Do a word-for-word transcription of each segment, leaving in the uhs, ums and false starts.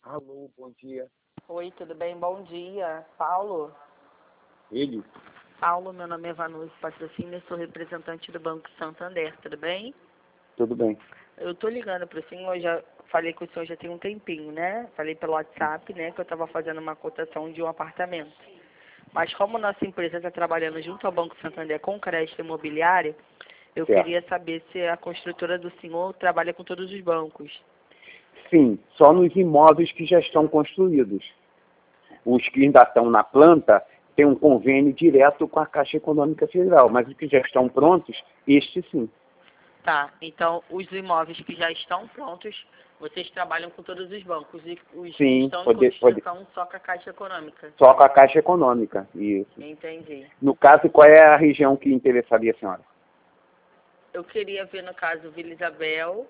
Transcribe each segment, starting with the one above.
Alô, bom dia. Oi, tudo bem? Bom dia. Paulo? Ele? Paulo, meu nome é Vanucci Patrocínio, eu sou representante do Banco Santander, tudo bem? Tudo bem. Eu tô ligando pro senhor, já falei com o senhor já tem um tempinho, né? Falei pelo WhatsApp, né, que eu estava fazendo uma cotação de um apartamento. Mas como nossa empresa está trabalhando junto ao Banco Santander com crédito imobiliário, eu Certo. queria saber se a construtora do senhor trabalha com todos os bancos. Sim, só nos imóveis que já estão construídos. Os que ainda estão na planta têm um convênio direto com a Caixa Econômica Federal, mas os que já estão prontos, este sim. Tá, então os imóveis que já estão prontos, vocês trabalham com todos os bancos e os que Sim, estão em pode, pode, construção só com a Caixa Econômica. só com a Caixa Econômica, isso. Entendi. No caso, qual é a região que interessaria a senhora? Eu queria ver, no caso, Vila Isabel,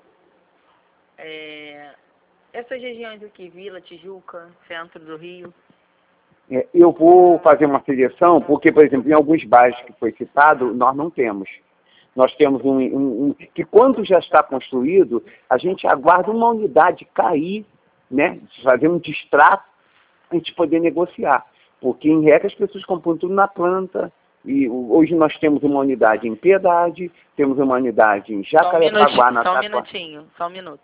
é, essas regiões aqui, Vila, Tijuca, centro do Rio. É, eu vou fazer uma seleção, porque, por exemplo, em alguns bairros que foi citado, nós não temos. Nós temos um, um, um que quando já está construído, a gente aguarda uma unidade cair, né, fazer um distrato, a gente poder negociar. Porque, em regra, as pessoas compram tudo na planta. E hoje nós temos uma unidade em Piedade, temos uma unidade em Jacarepaguá, na Só um Taquara. minutinho, só um minuto.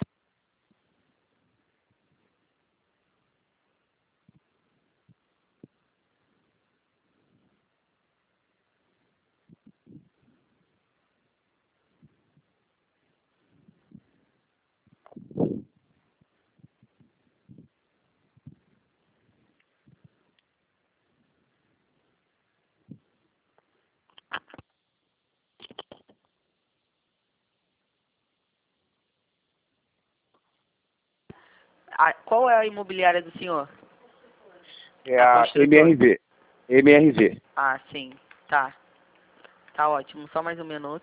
Ah, qual é a imobiliária do senhor? É A a construtora. M R V. M R V. Ah, sim, tá. Tá ótimo, só mais um minuto.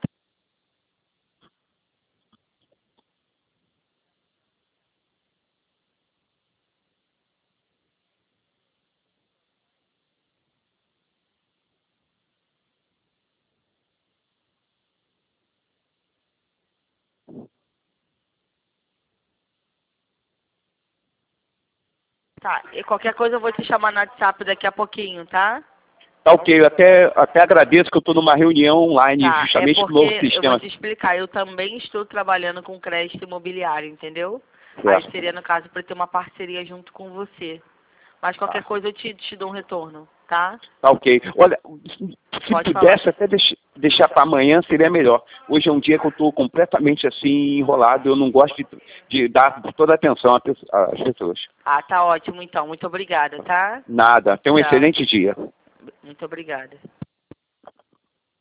Tá, e qualquer coisa eu vou te chamar no WhatsApp daqui a pouquinho, tá? Tá ok, eu até, até agradeço que eu estou numa reunião online, Tá, é justamente do porque novo eu sistema. vou te explicar, eu também estou trabalhando com crédito imobiliário, entendeu? Aí Certo. seria, no caso, para ter uma parceria junto com você. Mas qualquer Tá. coisa eu te, te dou um retorno, tá? Tá ok. Olha, se Pode pudesse falar. até deix, deixar para amanhã, seria melhor. Hoje é um dia que eu estou completamente assim, enrolado. Eu não gosto de, de dar toda a atenção às pesso- às pessoas. Ah, tá ótimo então. Muito obrigada, tá? Nada. Tenha um Tchau. excelente dia. Muito obrigada.